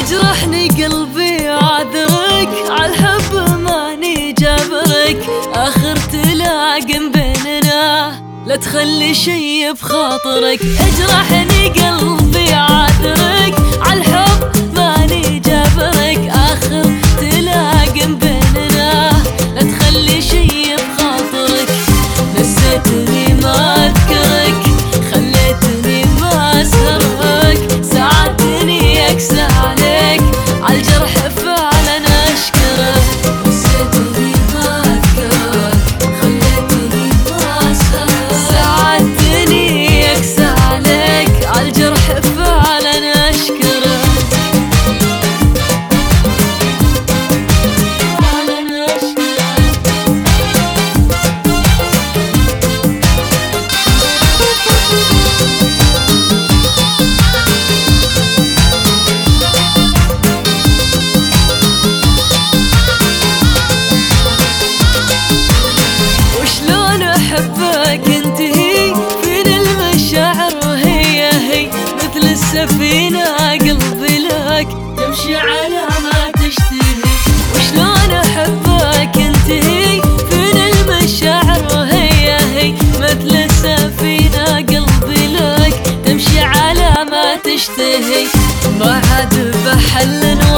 اجرحني قلبي عذرك، عالحب ماني جابرك، اخر تلاقم بيننا لا تخلي شي بخاطرك. اجرحني قلبي عذرك، عالحب ماني جابرك، اخر تلاقم بيننا لا تخلي شي بخاطرك. نسيتني ما اذكرك، خليتني ما اسهرك، ساعدتني اقسى عليك، عالجرح فعلا اشكرك. نسيتني ما اذكرك، خليتني ما اسهرك، ساعدتني اقسى عليك، عالجرح فعلا اشكرك. أحبك انتهي فين المشاعر وهي هي مثل السفينة، قلبي لك يمشي على ما تشتهي. وشلون أحبك انتهي فين المشاعر وهي هي مثل السفينة، قلبي لك تمشي على ما تشتهي. ما عاد بحل